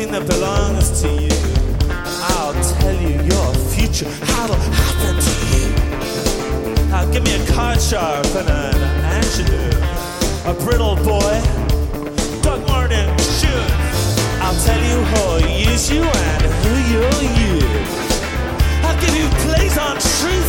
everything that belongs to you. I'll tell you your future, how it'll happen to you. Give me a card sharp and an angelo, a brittle boy, Doug Martin shoes. I'll tell you who'll use you and who you'll use. I'll give you plays on trees.